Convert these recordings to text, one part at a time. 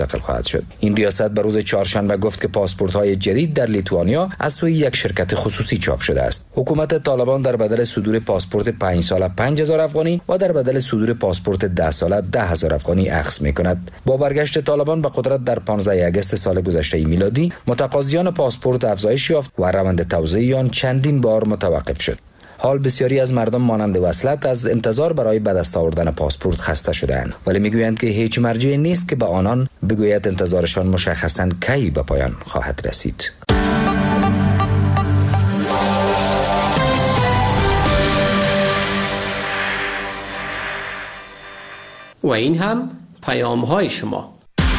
منتقل خواهد شد. این ریاست به روز چهارشنبه گفت که پاسپورت‌های جدید در لیتوانیا از سوی یک شرکت خصوصی چاپ شده است. حکومت طالبان در بدل صدور پاسپورت 5 ساله 5000 افغانی و در بدل صدور پاسپورت 10 ساله 10000 افغانی اخذ می‌کند. با برگشت طالبان به قدرت در 15 آگوست سال گذشته میلادی، متقاضیان پاسپورت افزایش یافت و روند توزیع آن چندین بار متوقف شد. حال بسیاری از مردم مانند وصلت از انتظار برای به دست آوردن پاسپورت خسته شده‌اند، ولی میگویند که هیچ مرجعی نیست که به آنان بگوید انتظارشان مشخصاً کی به پایان خواهد رسید. و این هم پیام‌های شما.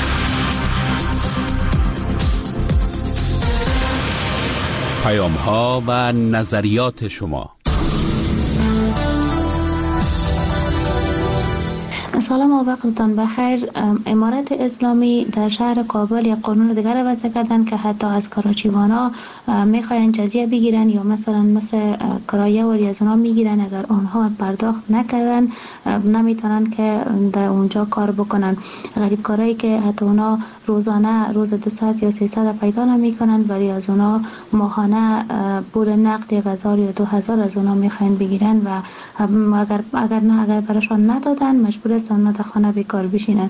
پیام‌ها و نظریات شما. سلام و وقتتان بخیر. امارت اسلامی در شهر کابل یک قانون دیگر را وضع کردن که حتی از کراچیوانا میخواین جزیه بگیرن یا مثل کرایه وری از اونا میگیرن. اگر آنها پرداخت نکردن نمیتونن که در اونجا کار بکنن. غریب کارایی که حتی اونا روزانه روز 200 یا 300 پیدا نمیکنن، ولی از اونا ماهانه پول نقد 1000 یا 2000 از اونا میخواین بگیرن و اگر براشان ندادن مجبور هستن در خانه بیکار بشینن.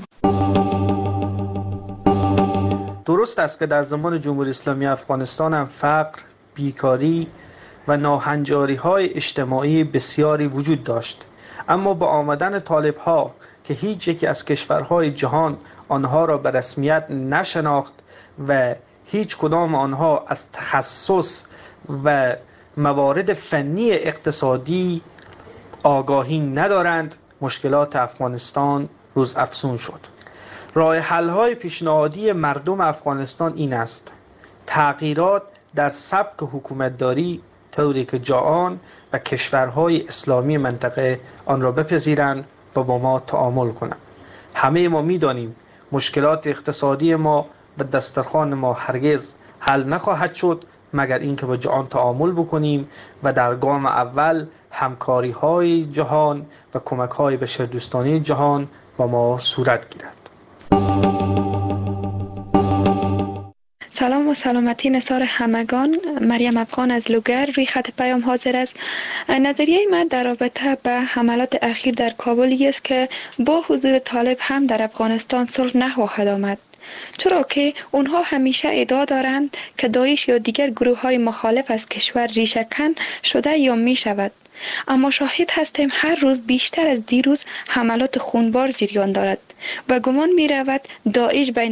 درست است که در زمان جمهوری اسلامی افغانستان هم فقر، بیکاری و ناهنجاری‌های اجتماعی بسیاری وجود داشت، اما با آمدن طالب‌ها که هیچ یکی از کشورهای جهان آنها را به رسمیت نشناخت و هیچ کدام آنها از تخصص و موارد فنی اقتصادی آگاهی ندارند، مشکلات افغانستان روز افزون شد. راه حل‌های پیشنهادی مردم افغانستان این است: تغییرات در سبک حکومتداری طوری که جهان و کشورهای اسلامی منطقه آن را بپذیرند و با ما تعامل کنند. همه ما می‌دانیم مشکلات اقتصادی ما و دسترخوان ما هرگز حل نخواهد شد مگر اینکه با جهان تعامل بکنیم و در گام اول همکاری‌های جهان و کمک‌های بشردوستانه جهان با ما صورت گیرد. سلام و سلامتی نثار همگان. مریم افغان از لوگر روی خط پیام حاضر است. نظریه من در رابطه به حملات اخیر در کابل است که با حضور طالب هم در افغانستان صلح نخواهد آمد، چرا که اونها همیشه ادعا دارند که داعش یا دیگر گروه های مخالف از کشور ریشه کن شده یا می شود، اما شاهد هستیم هر روز بیشتر از دیروز حملات خونبار جریان دارد و گمان می رود داعش بین